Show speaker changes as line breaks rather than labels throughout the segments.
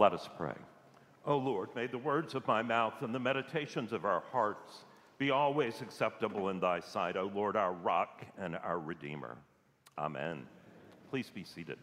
Let us pray. O Lord, may the words of my mouth and the meditations of our hearts be always acceptable in thy sight, O Lord, our rock and our redeemer. Amen. Please be seated.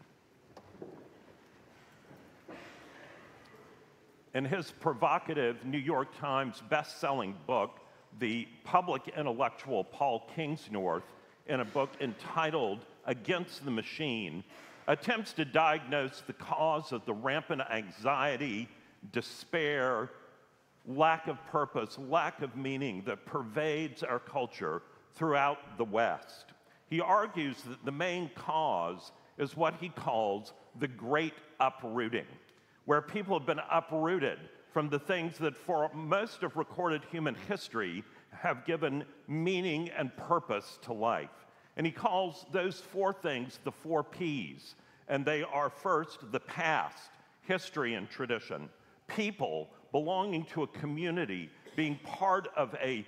In his provocative New York Times best-selling book, the public intellectual Paul Kingsnorth, in a book entitled Against the Machine, attempts to diagnose the cause of the rampant anxiety, despair, lack of purpose, lack of meaning that pervades our culture throughout the West. He argues that the main cause is what he calls the great uprooting, where people have been uprooted from the things that for most of recorded human history have given meaning and purpose to life. And he calls those four things the four P's. And they are first, the past, history and tradition. People belonging to a community, being part of a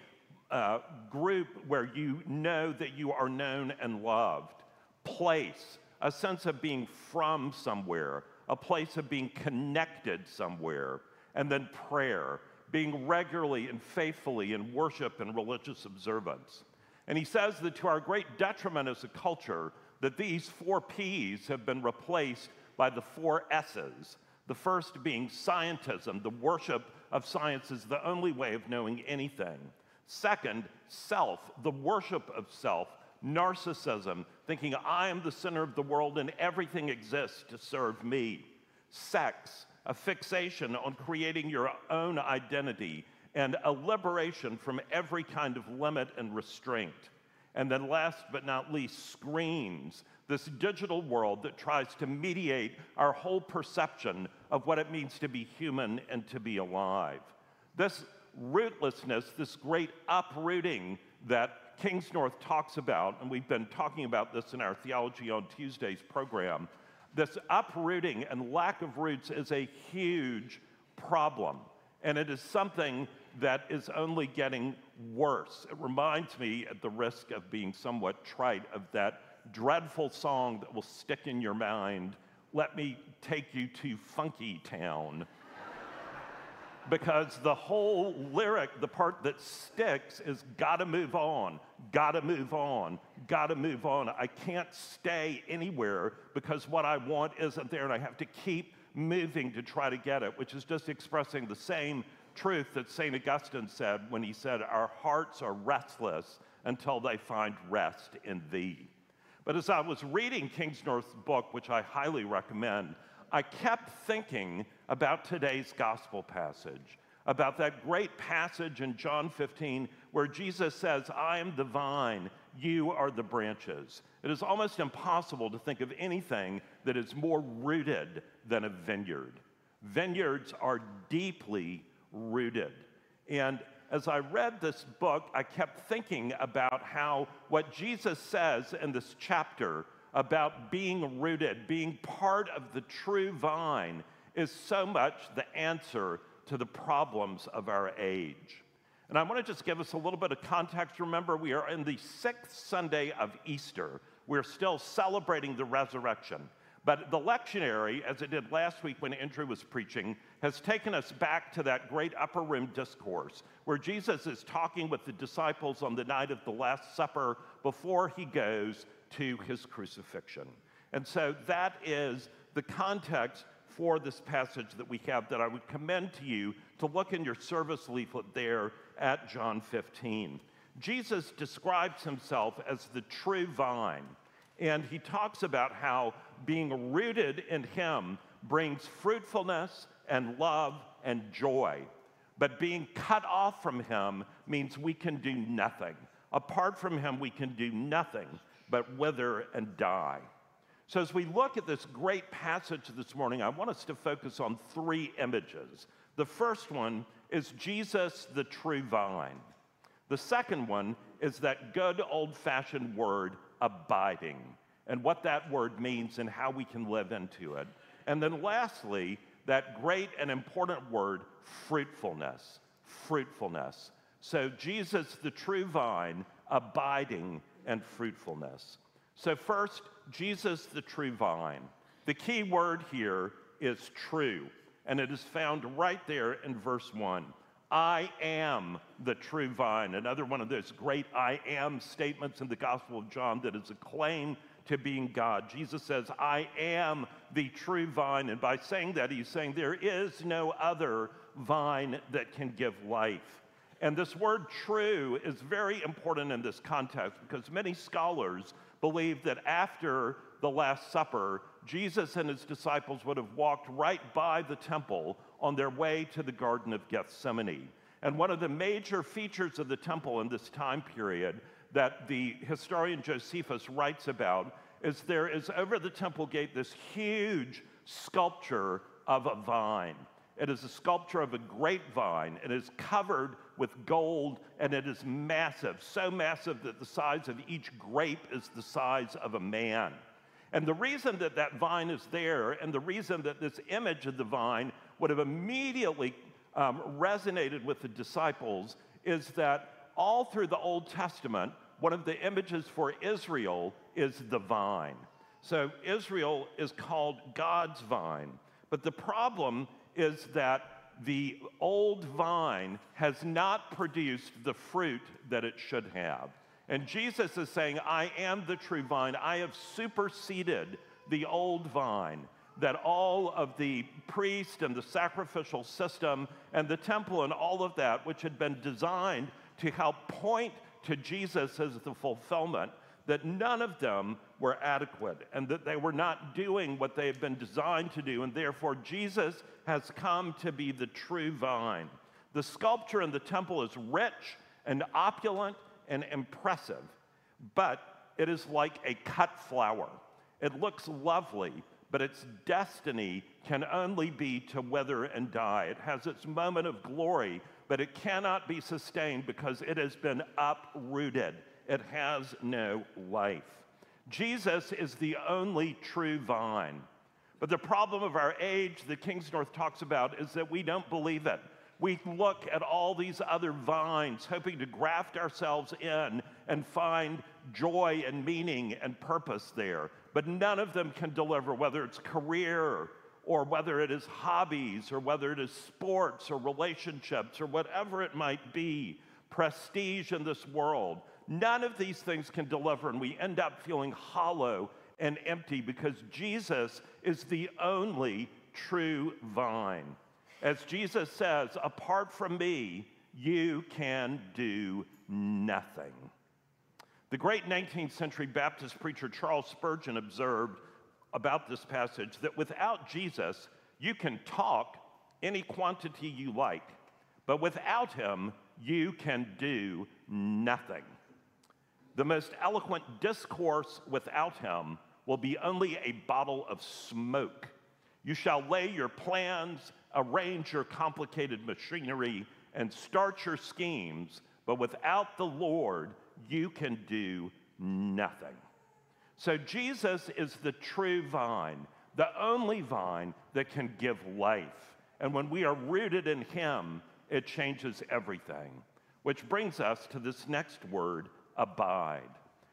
group where you know that you are known and loved. Place, a sense of being from somewhere, a place of being connected somewhere. And then prayer, being regularly and faithfully in worship and religious observance. And he says that to our great detriment as a culture, that these four P's have been replaced by the four S's. The first being scientism, the worship of science is the only way of knowing anything. Second, self, the worship of self, narcissism, thinking I am the center of the world and everything exists to serve me. Sex, a fixation on creating your own identity and a liberation from every kind of limit and restraint. And then last but not least, screens, this digital world that tries to mediate our whole perception of what it means to be human and to be alive. This rootlessness, this great uprooting that Kingsnorth talks about, and we've been talking about this in our Theology on Tuesdays program, this uprooting and lack of roots is a huge problem. And it is something that is only getting worse. It reminds me, at the risk of being somewhat trite, of that dreadful song that will stick in your mind, Let Me Take You to Funky Town. Because the whole lyric, the part that sticks, is gotta move on, gotta move on, gotta move on. I can't stay anywhere because what I want isn't there, and I have to keep moving to try to get it, which is just expressing the same truth that St. Augustine said when he said, our hearts are restless until they find rest in thee. But as I was reading Kingsnorth's book, which I highly recommend, I kept thinking about today's gospel passage, about that great passage in John 15 where Jesus says, I am the vine, you are the branches. It is almost impossible to think of anything that is more rooted than a vineyard. Vineyards are deeply rooted. And as I read this book, I kept thinking about how what Jesus says in this chapter about being rooted, being part of the true vine, is so much the answer to the problems of our age. And I want to just give us a little bit of context. Remember, we are in the 6th Sunday of Easter. We're still celebrating the resurrection. But the lectionary, as it did last week when Andrew was preaching, has taken us back to that great upper room discourse where Jesus is talking with the disciples on the night of the Last Supper before he goes to his crucifixion. And so that is the context for this passage that we have that I would commend to you to look in your service leaflet there at John 15. Jesus describes himself as the true vine, and he talks about how being rooted in him brings fruitfulness and love and joy. But being cut off from him means we can do nothing. Apart from him, we can do nothing but wither and die. So as we look at this great passage this morning, I want us to focus on three images. The first one is Jesus, the true vine. The second one is that good old-fashioned word, abiding, and what that word means and how we can live into it. And then lastly, that great and important word, fruitfulness, fruitfulness. So Jesus, the true vine, abiding, and fruitfulness. So first, Jesus, the true vine. The key word here is true. and it is found right there in verse 1. I am the true vine. Another one of those great I am statements in the Gospel of John that is a claim to being God. Jesus says, I am the true vine. And by saying that, he's saying there is no other vine that can give life. And this word true is very important in this context because many scholars believe that after the Last Supper, Jesus and his disciples would have walked right by the temple on their way to the Garden of Gethsemane. And one of the major features of the temple in this time period that the historian Josephus writes about is there is over the temple gate this huge sculpture of a vine. It is a sculpture of a grapevine. It is covered with gold, and it is massive, so massive that the size of each grape is the size of a man. And the reason that that vine is there, and the reason that this image of the vine would have immediately resonated with the disciples, is that all through the Old Testament, one of the images for Israel is the vine. So Israel is called God's vine. But the problem is that the old vine has not produced the fruit that it should have. And Jesus is saying, I am the true vine. I have superseded the old vine, that all of the priest and the sacrificial system and the temple and all of that, which had been designed to help point to Jesus as the fulfillment, that none of them were adequate and that they were not doing what they had been designed to do, and therefore Jesus has come to be the true vine. The sculpture in the temple is rich and opulent and impressive, but it is like a cut flower. It looks lovely, but its destiny can only be to wither and die. It has its moment of glory, but it cannot be sustained because it has been uprooted. It has no life. Jesus is the only true vine. But the problem of our age that Kingsnorth talks about is that we don't believe it. We look at all these other vines, hoping to graft ourselves in and find joy and meaning and purpose there. But none of them can deliver, whether it's career or whether it is hobbies or whether it is sports or relationships or whatever it might be, prestige in this world. None of these things can deliver, and we end up feeling hollow and empty because Jesus is the only true vine. As Jesus says, apart from me, you can do nothing. The great 19th century Baptist preacher Charles Spurgeon observed about this passage that without Jesus, you can talk any quantity you like, but without him, you can do nothing. The most eloquent discourse without him will be only a bottle of smoke. You shall lay your plans, arrange your complicated machinery, and start your schemes, but without the Lord, you can do nothing. So Jesus is the true vine, the only vine that can give life. And when we are rooted in him, it changes everything. Which brings us to this next word, abide.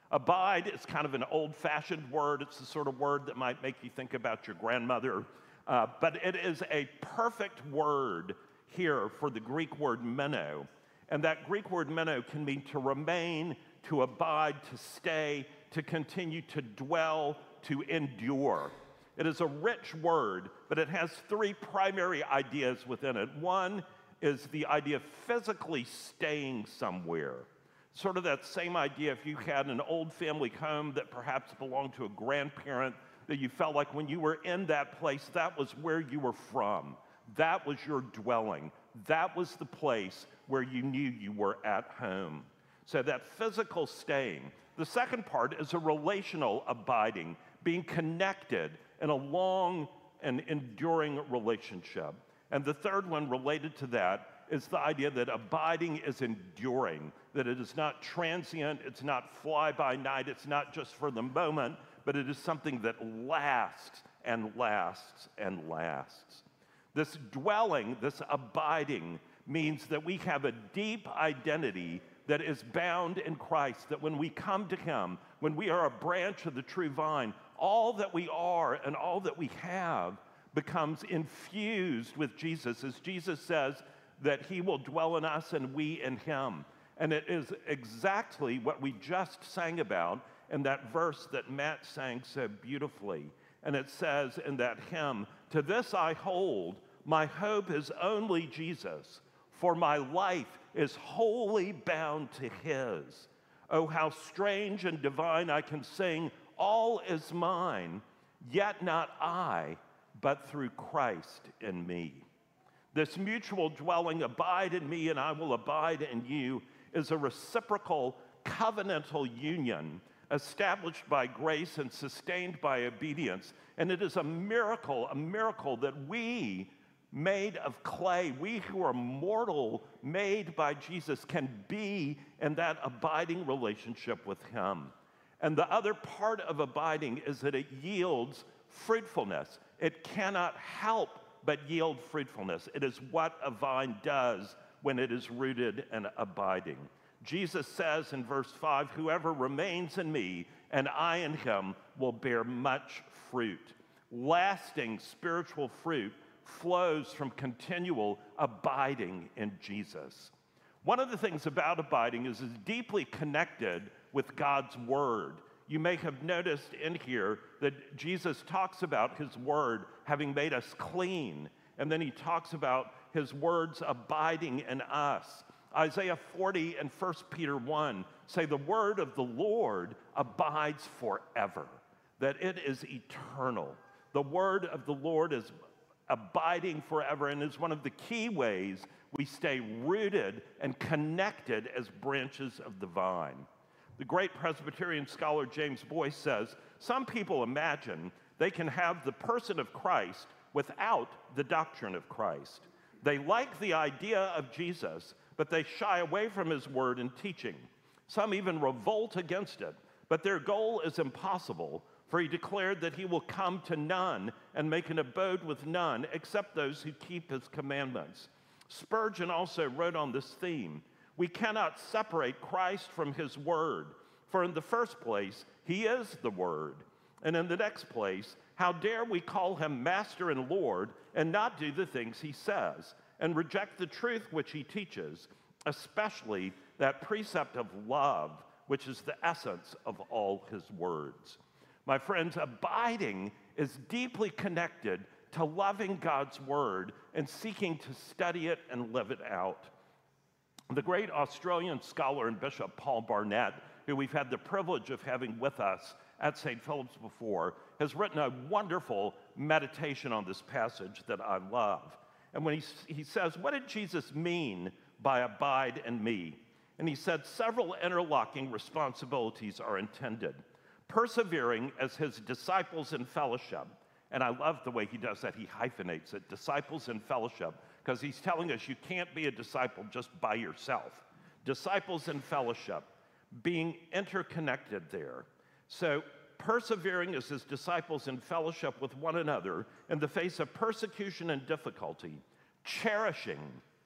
Abide is kind of an old-fashioned word. It's the sort of word that might make you think about your grandmother. But it is a perfect word here for the Greek word meno. And that Greek word meno can mean to remain, to abide, to stay, to continue to dwell, to endure. It is a rich word, but it has three primary ideas within it. One is the idea of physically staying somewhere. Sort of that same idea if you had an old family home that perhaps belonged to a grandparent, that you felt like when you were in that place, that was where you were from. That was your dwelling. That was the place where you knew you were at home. So that physical staying. The second part is a relational abiding, being connected in a long and enduring relationship. And the third one related to that is the idea that abiding is enduring, that it is not transient, it's not fly-by-night, it's not just for the moment, but it is something that lasts and lasts and lasts. This dwelling, this abiding, means that we have a deep identity that is bound in Christ, that when we come to him, when we are a branch of the true vine, all that we are and all that we have becomes infused with Jesus, as Jesus says that he will dwell in us and we in him. And it is exactly what we just sang about in that verse that Matt sang so beautifully. And it says in that hymn, "To this I hold, my hope is only Jesus, for my life is wholly bound to his. Oh, how strange and divine I can sing, all is mine, yet not I, but through Christ in me." This mutual dwelling, abide in me and I will abide in you, is a reciprocal covenantal union established by grace and sustained by obedience. And it is a miracle that we, made of clay, we who are mortal, made by Jesus, can be in that abiding relationship with him. And the other part of abiding is that it yields fruitfulness. It cannot help but yield fruitfulness. It is what a vine does when it is rooted and abiding. Jesus says in verse 5, "Whoever remains in me and I in him will bear much fruit." Lasting spiritual fruit flows from continual abiding in Jesus. One of the things about abiding is it's deeply connected with God's word. You may have noticed in here that Jesus talks about his word having made us clean, and then he talks about his words abiding in us. Isaiah 40 and 1 Peter 1 say the word of the Lord abides forever, that it is eternal. The word of the Lord is abiding forever and is one of the key ways we stay rooted and connected as branches of the vine. The great Presbyterian scholar James Boyce says, "Some people imagine they can have the person of Christ without the doctrine of Christ. They like the idea of Jesus, but they shy away from his word and teaching. Some even revolt against it, but their goal is impossible, for he declared that he will come to none and make an abode with none except those who keep his commandments." Spurgeon also wrote on this theme, "We cannot separate Christ from his word, for in the first place, he is the word. And in the next place, how dare we call him Master and Lord and not do the things he says, and reject the truth which he teaches, especially that precept of love, which is the essence of all his words." My friends, abiding is deeply connected to loving God's word and seeking to study it and live it out. The great Australian scholar and bishop Paul Barnett, who we've had the privilege of having with us at St. Philip's before, has written a wonderful meditation on this passage that I love. And when he says, what did Jesus mean by abide in me? And he said several interlocking responsibilities are intended. Persevering as his disciples in fellowship. And I love the way he does that. He hyphenates it, disciples in fellowship, because he's telling us you can't be a disciple just by yourself. Disciples in fellowship, being interconnected there. So persevering as his disciples in fellowship with one another in the face of persecution and difficulty, cherishing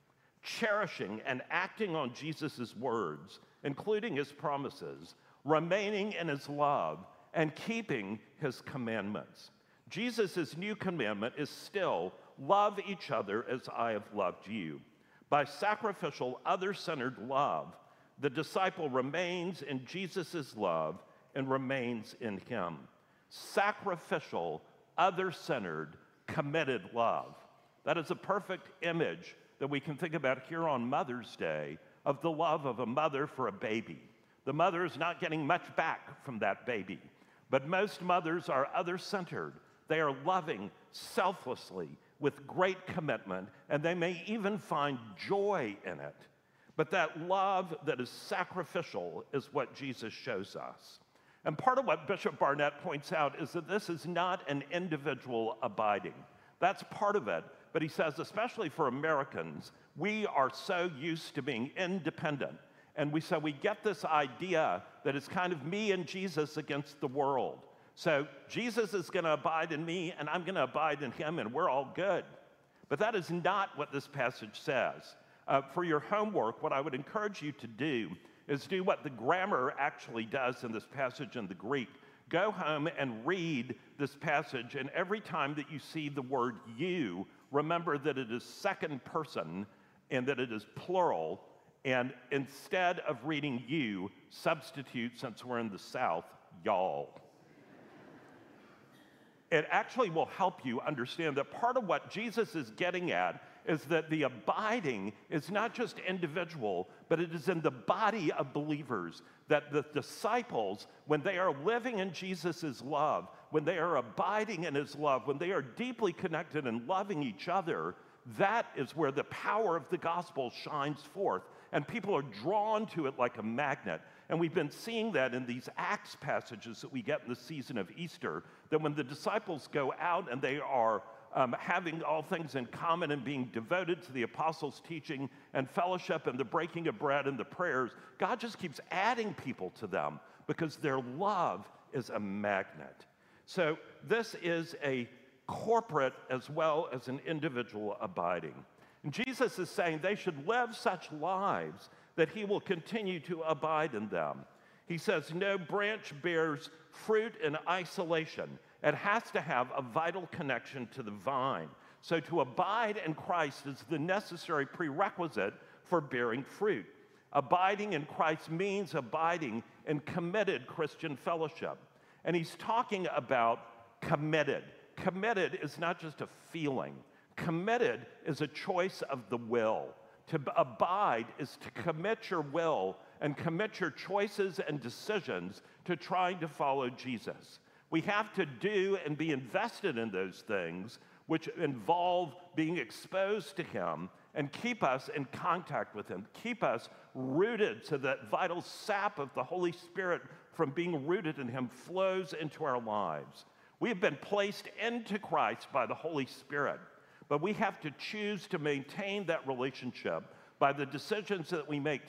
and acting on Jesus' words, including his promises, remaining in his love, and keeping his commandments. Jesus' new commandment is still, love each other as I have loved you. By sacrificial, other-centered love, the disciple remains in Jesus' love and remains in him. Sacrificial, other-centered, committed love. That is a perfect image that we can think about here on Mother's Day of the love of a mother for a baby. The mother is not getting much back from that baby, but most mothers are other-centered. They are loving selflessly with great commitment, and they may even find joy in it. But that love that is sacrificial is what Jesus shows us. And part of what Bishop Barnett points out is that this is not an individual abiding. That's part of it, but he says, especially for Americans, we are so used to being independent. And so we get this idea that it's kind of me and Jesus against the world. So Jesus is going to abide in me, and I'm going to abide in him, and we're all good. But that is not what this passage says. For your homework, what I would encourage you to do is do what the grammar actually does in this passage in the Greek. go home and read this passage, and every time that you see the word you, remember that it is second person and that it is plural, and instead of reading you, substitute, since we're in the South, y'all. It actually will help you understand that part of what Jesus is getting at is that the abiding is not just individual, but it is in the body of believers. That the disciples, when they are living in Jesus' love, when they are abiding in his love, when they are deeply connected and loving each other, that is where the power of the gospel shines forth. And people are drawn to it like a magnet. And we've been seeing that in these Acts passages that we get in the season of Easter, that when the disciples go out and they are having all things in common and being devoted to the apostles' teaching and fellowship and the breaking of bread and the prayers, God just keeps adding people to them because their love is a magnet. So this is a corporate as well as an individual abiding. And Jesus is saying they should live such lives that he will continue to abide in them. He says, no branch bears fruit in isolation. It has to have a vital connection to the vine. So to abide in Christ is the necessary prerequisite for bearing fruit. Abiding in Christ means abiding in committed Christian fellowship. And he's talking about committed. Committed is not just a feeling. Committed is a choice of the will. To abide is to commit your will and commit your choices and decisions to trying to follow Jesus. We have to do and be invested in those things which involve being exposed to him and keep us in contact with him, keep us rooted so that vital sap of the Holy Spirit from being rooted in him flows into our lives. We have been placed into Christ by the Holy Spirit, but we have to choose to maintain that relationship by the decisions that we make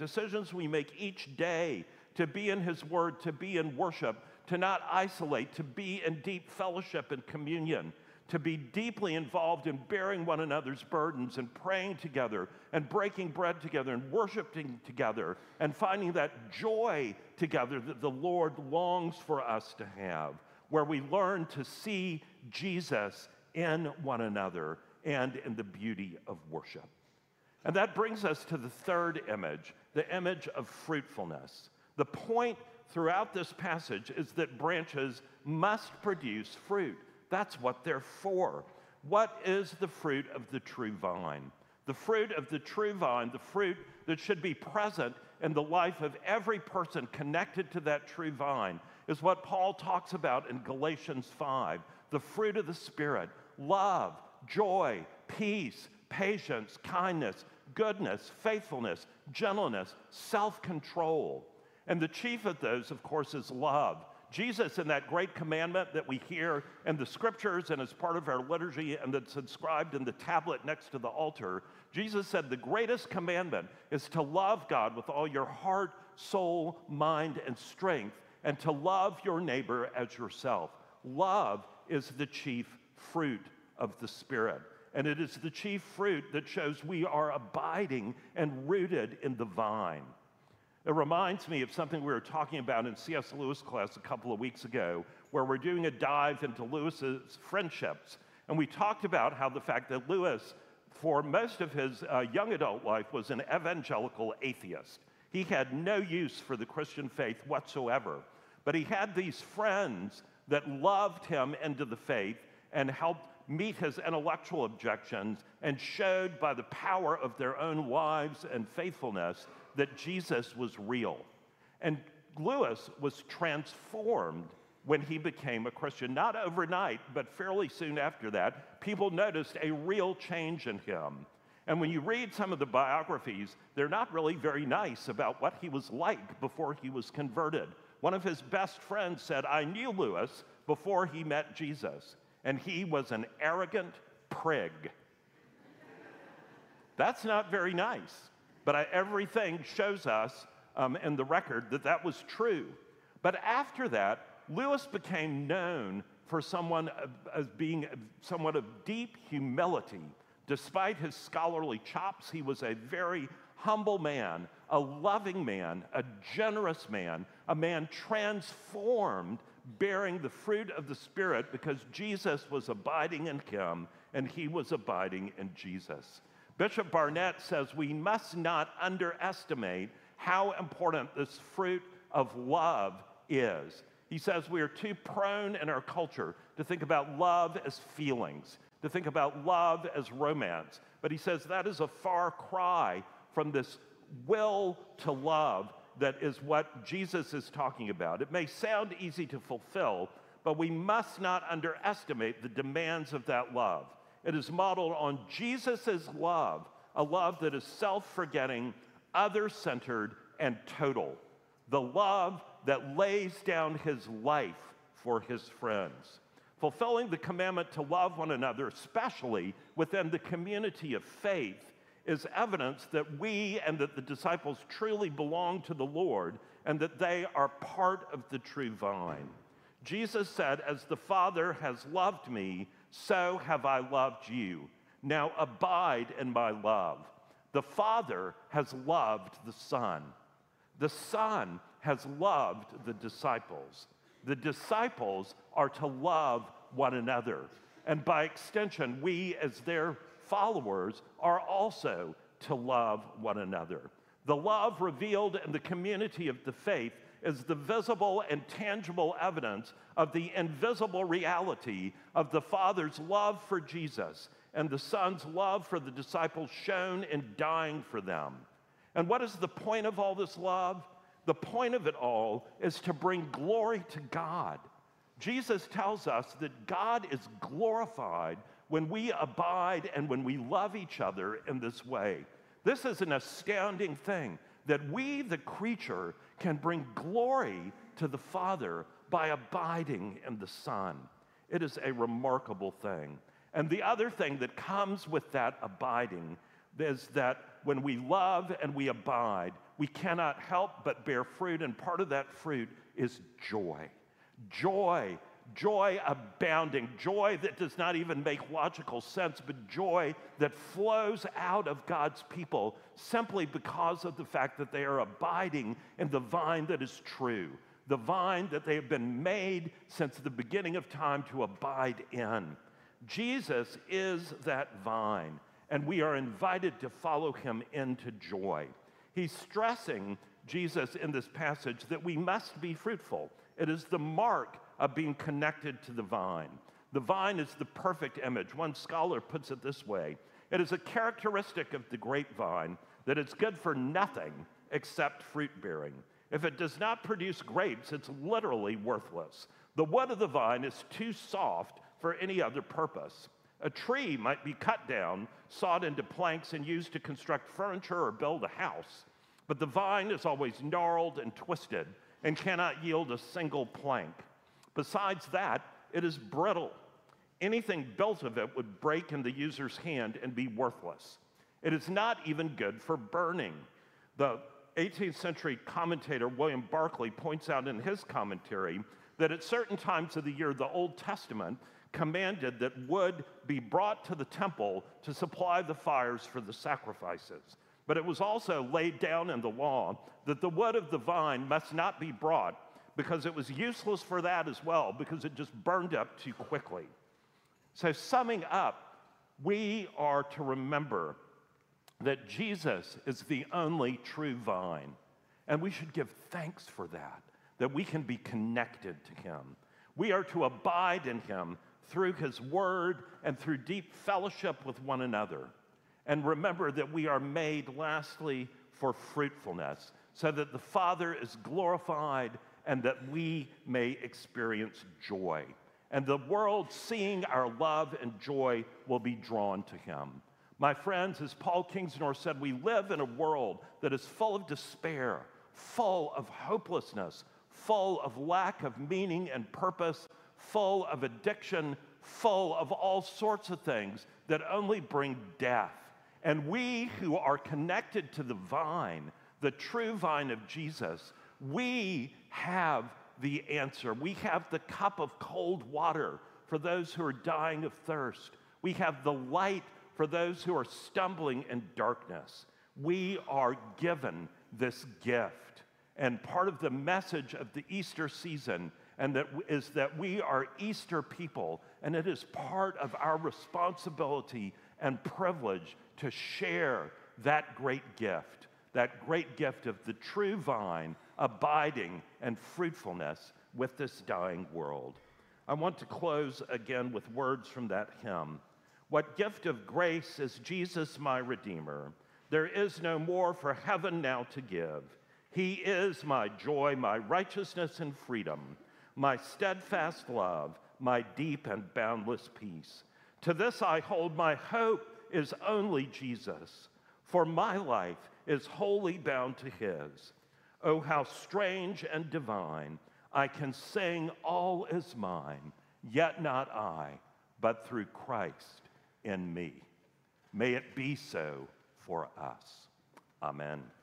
each day to be in his word, to be in worship, to not isolate, to be in deep fellowship and communion, to be deeply involved in bearing one another's burdens and praying together and breaking bread together and worshiping together and finding that joy together that the Lord longs for us to have, where we learn to see Jesus in one another and in the beauty of worship. And that brings us to the third image, the image of fruitfulness. The point throughout this passage is that branches must produce fruit. That's what they're for. What is the fruit of the true vine? The fruit of the true vine, the fruit that should be present in the life of every person connected to that true vine, is what Paul talks about in Galatians 5. The fruit of the Spirit: love, joy, peace, patience, kindness, goodness, faithfulness, gentleness, self-control. And the chief of those, of course, is love. Jesus, in that great commandment that we hear in the scriptures and as part of our liturgy and that's inscribed in the tablet next to the altar, Jesus said the greatest commandment is to love God with all your heart, soul, mind, and strength, and to love your neighbor as yourself. Love is the chief fruit of the Spirit. And it is the chief fruit that shows we are abiding and rooted in the vine. It reminds me of something we were talking about in C.S. Lewis class a couple of weeks ago, where we're doing a dive into Lewis's friendships. And we talked about how the fact that Lewis, for most of his young adult life, was an evangelical atheist. He had no use for the Christian faith whatsoever. But he had these friends that loved him into the faith and helped meet his intellectual objections and showed by the power of their own lives and faithfulness that Jesus was real. And Lewis was transformed when he became a Christian. Not overnight, but fairly soon after that, people noticed a real change in him. And when you read some of the biographies, they're not really very nice about what he was like before he was converted. One of his best friends said, "I knew Lewis before he met Jesus, and he was an arrogant prig." That's not very nice. But everything shows us in the record that that was true. But after that, Lewis became known for as being someone of deep humility. Despite his scholarly chops, he was a very humble man, a loving man, a generous man, a man transformed bearing the fruit of the Spirit because Jesus was abiding in him and he was abiding in Jesus. Bishop Barnett says we must not underestimate how important this fruit of love is. He says we are too prone in our culture to think about love as feelings, to think about love as romance. But he says that is a far cry from this will to love that is what Jesus is talking about. It may sound easy to fulfill, but we must not underestimate the demands of that love. It is modeled on Jesus' love, a love that is self-forgetting, other-centered, and total. The love that lays down his life for his friends. Fulfilling the commandment to love one another, especially within the community of faith, is evidence that we and that the disciples truly belong to the Lord and that they are part of the true vine. Jesus said, "As the Father has loved me, so have I loved you. Now abide in my love." The Father has loved the Son. The Son has loved the disciples. The disciples are to love one another. And by extension, we as their followers are also to love one another. The love revealed in the community of the faith is the visible and tangible evidence of the invisible reality of the Father's love for Jesus and the Son's love for the disciples shown in dying for them. And what is the point of all this love? The point of it all is to bring glory to God. Jesus tells us that God is glorified when we abide and when we love each other in this way. This is an astounding thing, that we, the creature, can bring glory to the Father by abiding in the Son. It is a remarkable thing. And the other thing that comes with that abiding is that when we love and we abide, we cannot help but bear fruit, and part of that fruit is joy. Joy. Joy abounding, joy that does not even make logical sense, but joy that flows out of God's people simply because of the fact that they are abiding in the vine that is true, the vine that they have been made since the beginning of time to abide in. Jesus is that vine, and we are invited to follow him into joy. He's stressing, Jesus, in this passage, that we must be fruitful. It is the mark of being connected to the vine. The vine is the perfect image. One scholar puts it this way: it is a characteristic of the grapevine that it's good for nothing except fruit bearing. If it does not produce grapes, it's literally worthless. The wood of the vine is too soft for any other purpose. A tree might be cut down, sawed into planks, and used to construct furniture or build a house. But the vine is always gnarled and twisted and cannot yield a single plank. Besides that, it is brittle. Anything built of it would break in the user's hand and be worthless. It is not even good for burning. The 18th century commentator William Barclay points out in his commentary that at certain times of the year, the Old Testament commanded that wood be brought to the temple to supply the fires for the sacrifices. But it was also laid down in the law that the wood of the vine must not be brought, because it was useless for that as well, because it just burned up too quickly. So summing up, we are to remember that Jesus is the only true vine, and we should give thanks for that we can be connected to him. We are to abide in him through his word and through deep fellowship with one another. And remember that we are made, lastly, for fruitfulness, so that the Father is glorified and that we may experience joy. And the world, seeing our love and joy, will be drawn to him. My friends, as Paul Kingsnorth said, we live in a world that is full of despair, full of hopelessness, full of lack of meaning and purpose, full of addiction, full of all sorts of things that only bring death. And we who are connected to the vine, the true vine of Jesus, we have the answer. We have the cup of cold water for those who are dying of thirst. We have the light for those who are stumbling in darkness. We are given this gift. And part of the message of the Easter season and that we are Easter people, and it is part of our responsibility and privilege to share that great gift of the true vine, abiding and fruitfulness with this dying world. I want to close again with words from that hymn. What gift of grace is Jesus my Redeemer? There is no more for heaven now to give. He is my joy, my righteousness and freedom, my steadfast love, my deep and boundless peace. To this I hold, my hope is only Jesus, for my life is wholly bound to his. Oh, how strange and divine, I can sing all is mine, yet not I, but through Christ in me. May it be so for us. Amen.